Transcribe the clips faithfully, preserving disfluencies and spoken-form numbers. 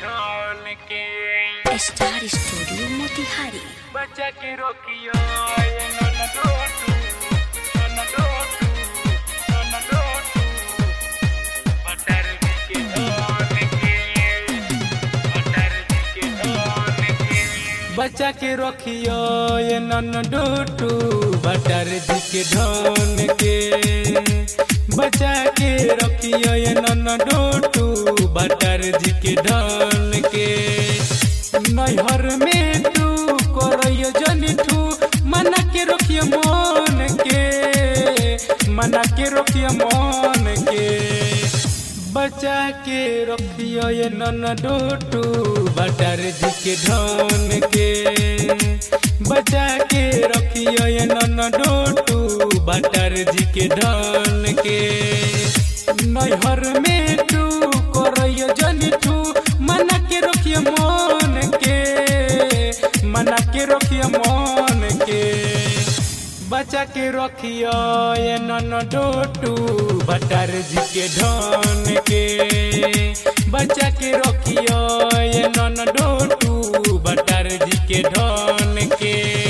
ढोल के star studio Motihari. बच्चा के रोकियो ये नन डोटू नन डोटू नन डोटू बटर के ढोल के बटर के ढोल के बच्चा के रोकियो ये नन डोटू बटर के ढोल के बच्चा के रखियो ये नन डोटू बटर जी के ढोल के नैहर में तू करइयो जनी ठू मना के रखियो मन के मना के रखियो मन के बच्चा के रखियो ये नन डोटू बटर जी के ढोल के बच्चा के रखियो ये नन डोटू बटर जी के ढोल के नैहर में तू करइयो जनी ठू मना के रखियो मन के मना के रखियो मन के बच्चा के रखियो ये नन डोटू बटर जी के ढोल के बच्चा के रखियो ये नन डोटू बटर जी के ढोल के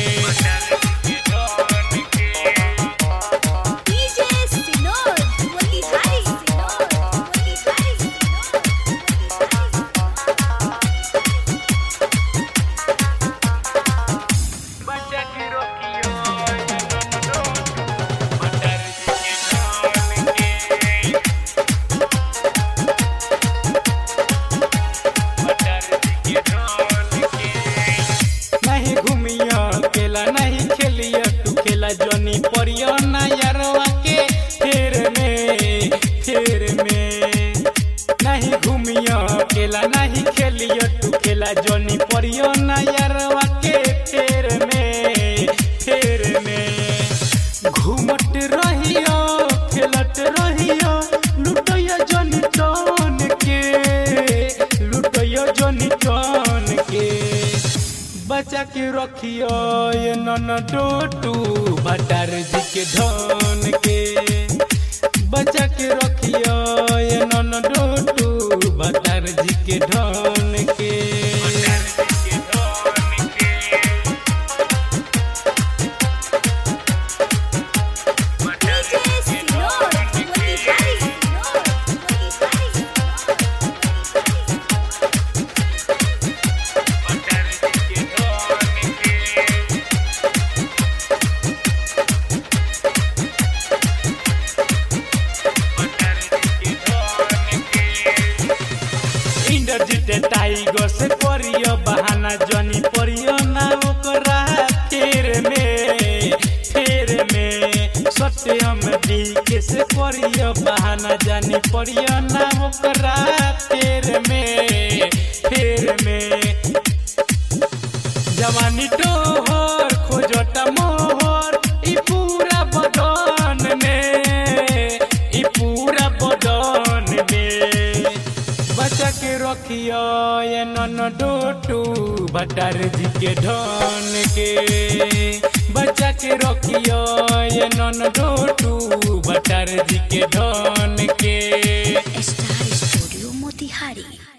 नहीं खेलिया तू खेला जनी परियो ना यारवा के फेर में फेर में नहीं घूमिया केला नहीं खेलिया तू खेला जनी परियो ना यारवा के फेर में फेर में घूमत रहियो खेलत रहियो लुटइयो जनी टोन के लुटइयो जनी टोन के बच्चा के रखियो ये नन डोटू बटर जी के ढोल के बच्चा के रखियो ये नन डोटू बटर जी के ढोल के टाइगर से परियो बहाना जनी परियो ना ओकरा फेर में फेर में सत्यम बीके से परियो बहाना जानी परियो ना ओकरा फेर में फेर में जवानी डोहर खोजता मोहर ई पूरा बदन में ई पूरा बदन में बच्चा के रखियो ये नन डोटू बटर जी के ढोल के बच्चा के रखियो ये नन डोटू बटर जी के ढोल के स्टार स्टूडियो मोतिहारी।